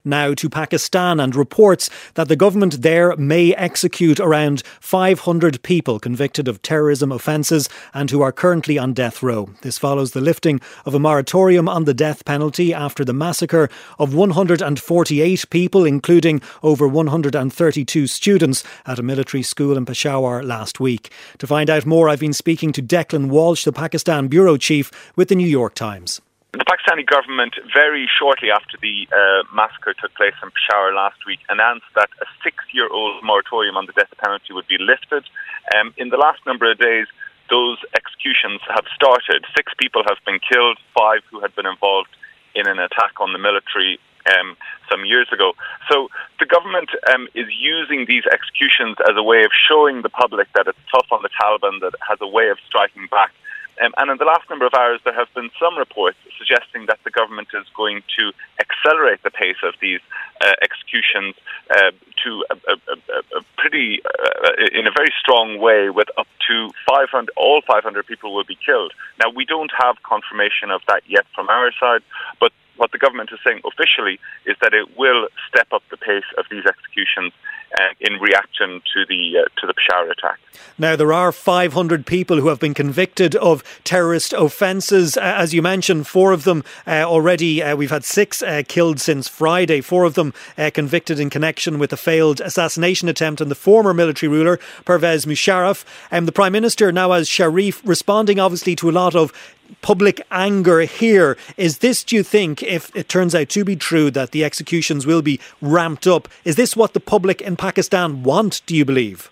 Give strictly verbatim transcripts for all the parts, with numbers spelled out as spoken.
now to Pakistan and reports that the government there may execute around five hundred people convicted of terrorism offences and who are currently on death row. This follows the lifting of a moratorium on the death penalty after the massacre of one hundred forty-eight people, including over one hundred thirty-two students at a military school in Peshawar last week. To find out more, I've been speaking to Declan Walsh, the Pakistan bureau chief with the New York Times. The Pakistani government, very shortly after the uh, massacre took place in Peshawar last week, announced that a six-year-old moratorium on the death penalty would be lifted. Um, in the last number of days, those executions have started. Six people have been killed, five who had been involved in an attack on the military um, some years ago. So the government um, is using these executions as a way of showing the public that it's tough on the Taliban, that it has a way of striking back. Um, and in the last number of hours, there have been some reports suggesting that the government is going to accelerate the pace of these uh, executions uh, to a, a, a, a pretty, uh, in a very strong way, with up to five hundred, all five hundred people will be killed. Now, we don't have confirmation of that yet from our side, but what the government is saying officially is that it will step up the pace of these executions uh, in reaction to the uh, to the Peshawar attack. Now, there are five hundred people who have been convicted of terrorist offences. Uh, as you mentioned, four of them uh, already, uh, we've had six uh, killed since Friday, four of them uh, convicted in connection with a failed assassination attempt on the former military ruler, Pervez Musharraf. Um, the Prime Minister, Nawaz Sharif, responding obviously to a lot of public anger here. Is this, do you think, if it turns out to be true that the executions will be ramped up, is this what the public in Pakistan want, do you believe?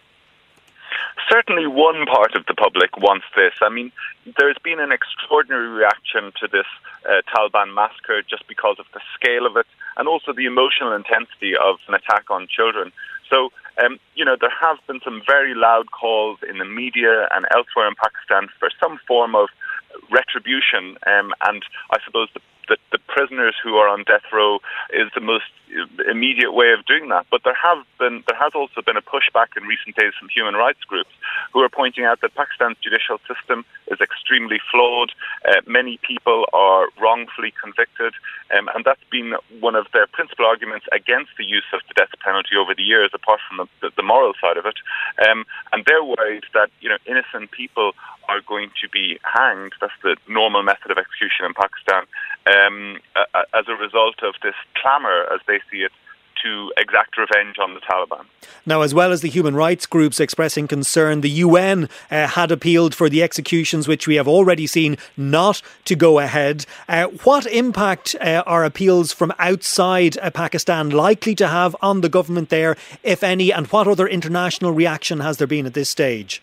Certainly one part of the public wants this. I mean, there's been an extraordinary reaction to this uh, Taliban massacre just because of the scale of it and also the emotional intensity of an attack on children. So, um, you know, there have been some very loud calls in the media and elsewhere in Pakistan for some form of retribution, um, and I suppose the, the, the prisoners who are on death row is the most immediate way of doing that. But there have been, there has also been a pushback in recent days from human rights groups who are pointing out that Pakistan's judicial system is extremely flawed. Uh, many people are wrongfully convicted, um, and that's been one of their principal arguments against the use of the death penalty over the years, apart from the, the moral side of it. Um, and they're worried that, you know, innocent people are going to be hanged. That's the normal method of execution in Pakistan, um, as a result of this clamour, as they see it, to exact revenge on the Taliban. Now, as well as the human rights groups expressing concern, the U N uh, had appealed for the executions, which we have already seen not to go ahead. Uh, what impact uh, are appeals from outside uh, Pakistan likely to have on the government there, if any, and what other international reaction has there been at this stage?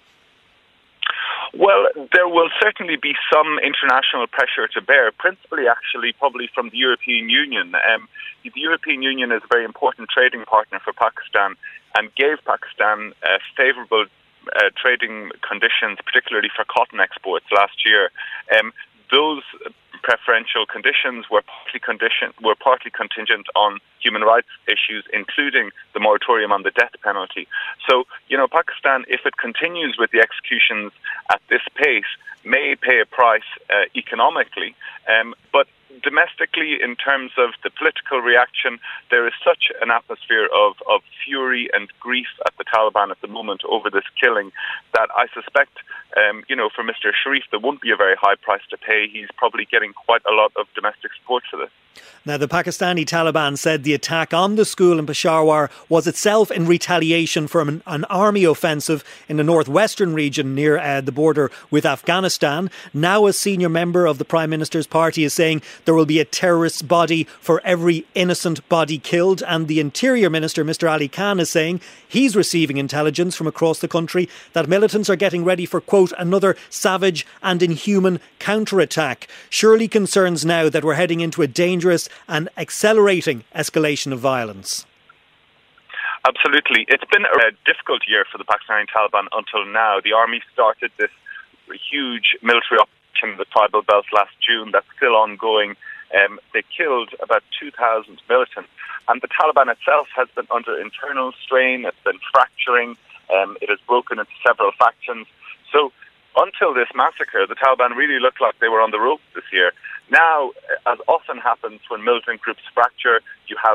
Well, there will certainly be some international pressure to bear, principally actually probably from the European Union. Um, the European Union is a very important trading partner for Pakistan and gave Pakistan uh, favourable uh, trading conditions, particularly for cotton exports last year. Um, those preferential conditions were partly condition were partly contingent on human rights issues, including the moratorium on the death penalty. So, you know, Pakistan, if it continues with the executions at this pace, may pay a price uh, economically, um, but domestically, in terms of the political reaction, there is such an atmosphere of, of fury and grief at the Taliban at the moment over this killing that I suspect, um, you know, for Mister Sharif, there won't be a very high price to pay. He's probably getting quite a lot of domestic support for this. Now, the Pakistani Taliban said the attack on the school in Peshawar was itself in retaliation from an, an army offensive in the northwestern region near uh, the border with Afghanistan. Now, a senior member of the Prime Minister's party is saying there will be a terrorist's body for every innocent body killed. And the Interior Minister, Mister Ali Khan, is saying he's receiving intelligence from across the country that militants are getting ready for, quote, another savage and inhuman counterattack. Surely concerns now that we're heading into a dangerous and accelerating escalation of violence. Absolutely. It's been a difficult year for the Pakistani Taliban until now. The army started this huge military operation in the tribal belt last June that's still ongoing. Um, they killed about two thousand militants. And the Taliban itself has been under internal strain. It's been fracturing. Um, it has broken into several factions. So until this massacre, the Taliban really looked like they were on the ropes this year. Now, as often happens when militant groups fracture, you have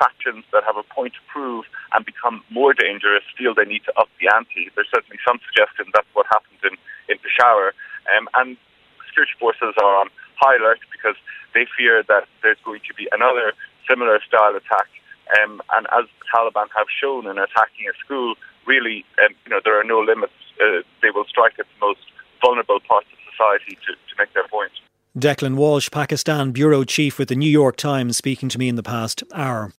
factions that have a point to prove and become more dangerous feel they need to up the ante. There's certainly some suggestion that's what happened in, in Peshawar. Um, and security forces are on high alert because they fear that there's going to be another similar style attack. Um, and as the Taliban have shown in attacking a school, really, um, you know, there are no limits. Uh, they will strike at the most vulnerable parts of society to, to make their point. Declan Walsh, Pakistan bureau chief with the New York Times, speaking to me in the past hour.